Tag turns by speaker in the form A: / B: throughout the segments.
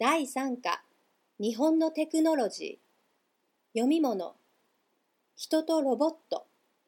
A: 第3課日本のテクノロジー読み物人とロボット。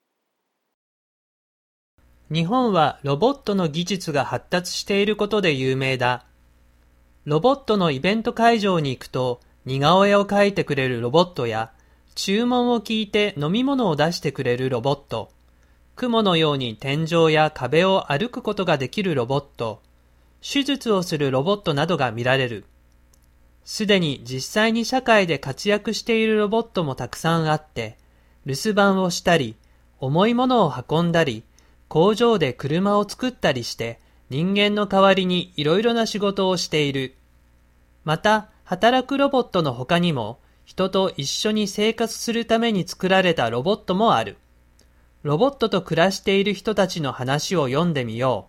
B: 日本はロボットの技術が発達していることで有名だ。ロボットのイベント会場に行くと似顔絵を描いてくれるロボットや注文を聞いて飲み物を出してくれるロボット、雲のように天井や壁を歩くことができるロボット、手術をするロボットなどが見られる。すでに実際に社会で活躍しているロボットもたくさんあって、留守番をしたり、重いものを運んだり、工場で車を作ったりして人間の代わりにいろいろな仕事をしている。また、働くロボットの他にも、人と一緒に生活するために作られたロボットもある。ロボットと暮らしている人たちの話を読んでみよう。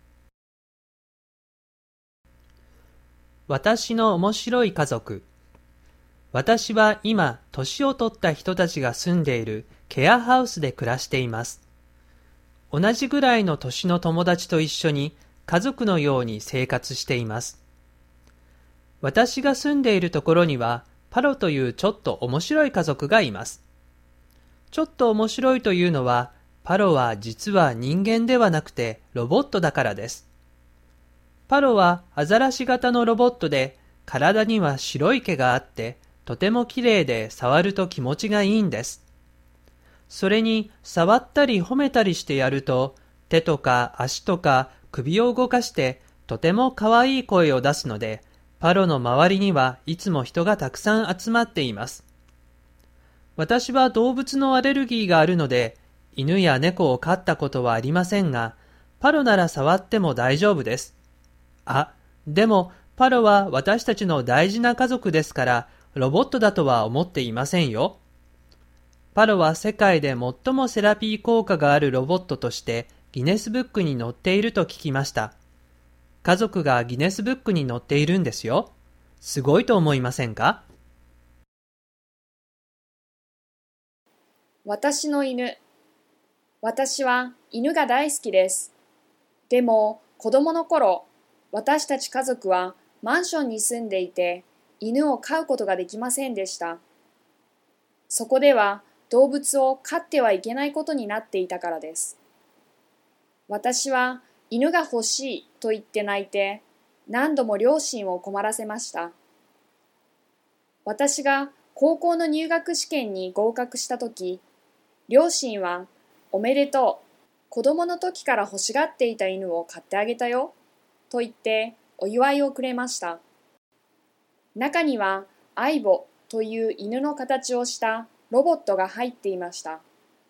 B: 私の面白い家族。私は今、年を取った人たちが住んでいるケアハウスで暮らしています。同じぐらいの年の友達と一緒に家族のように生活しています。私が住んでいるところにはパロというちょっと面白い家族がいます。ちょっと面白いというのは、パロは実は人間ではなくてロボットだからです。パロはアザラシ型のロボットで、体には白い毛があって、とても綺麗で触ると気持ちがいいんです。それに触ったり褒めたりしてやると、手とか足とか首を動かしてとても可愛い声を出すので、パロの周りにはいつも人がたくさん集まっています。私は動物のアレルギーがあるので、犬や猫を飼ったことはありませんが、パロなら触っても大丈夫です。でもパロは私たちの大事な家族ですから、ロボットだとは思っていませんよ。パロは世界で最もセラピー効果があるロボットとしてギネスブックに載っていると聞きました。家族がギネスブックに載っているんですよ。すごいと思いませんか？
C: 私の犬。私は犬が大好きです。でも子供の頃、私たち家族はマンションに住んでいて、犬を飼うことができませんでした。そこでは動物を飼ってはいけないことになっていたからです。私は犬が欲しいと言って泣いて、何度も両親を困らせました。私が高校の入学試験に合格したとき、両親はおめでとう、子供の時から欲しがっていた犬を飼ってあげたよ、と言ってお祝いをくれました。中にはアイボという犬の形をしたロボットが入っていました。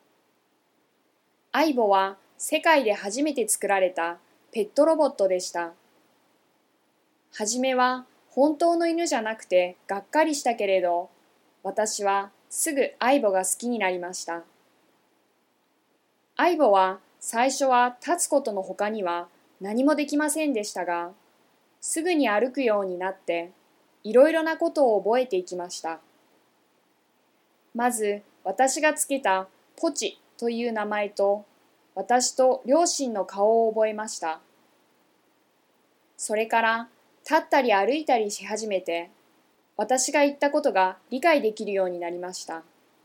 C: アイボは世界で初めて作られたペットロボットでした。はじめは本当の犬じゃなくてがっかりしたけれど、私はすぐアイボが好きになりました。アイボは最初は立つことの他には何もできませんでしたが、すぐに歩くようになって、いろいろなことを覚えていきました。まず、私がつけたポチという名前と、私と両親の顔を覚えました。それから、立ったり歩いたりし始めて、私が言ったことが理解できるようになりました。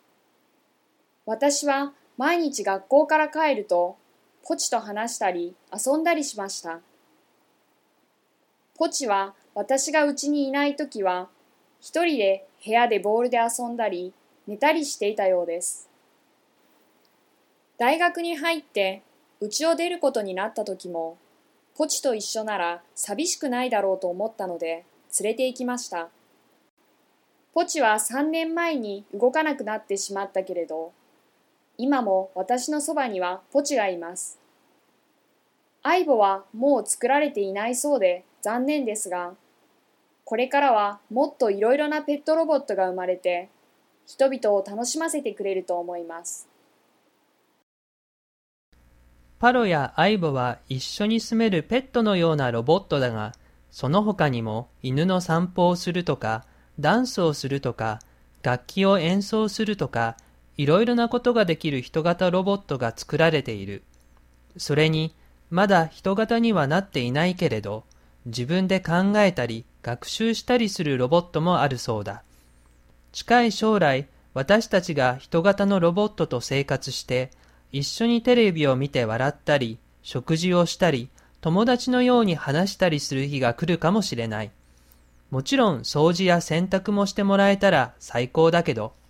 C: 私は毎日学校から帰ると、ポチと話したり遊んだりしました。ポチは私が家にいないときは、一人で部屋でボールで遊んだり、寝たりしていたようです。大学に入って家を出ることになったときも、ポチと一緒なら寂しくないだろうと思ったので、連れて行きました。ポチは3年前に動かなくなってしまったけれど、今も私のそばにはポチがいます。アイボはもう作られていないそうで残念ですが、これからはもっといろいろなペットロボットが生まれて、人々を楽しませてくれると思います。
B: パロやアイボは一緒に住めるペットのようなロボットだが、その他にも犬の散歩をするとか、ダンスをするとか、楽器を演奏するとか、いろいろなことができる人型ロボットが作られている。それに、まだ人型にはなっていないけれど、自分で考えたり、 学習したりするロボットもあるそうだ。近い将来、私たちが人型のロボットと生活して、一緒にテレビを見て笑ったり、食事をしたり、友達のように話したりする日が来るかもしれない。もちろん掃除や洗濯もしてもらえたら最高だけど、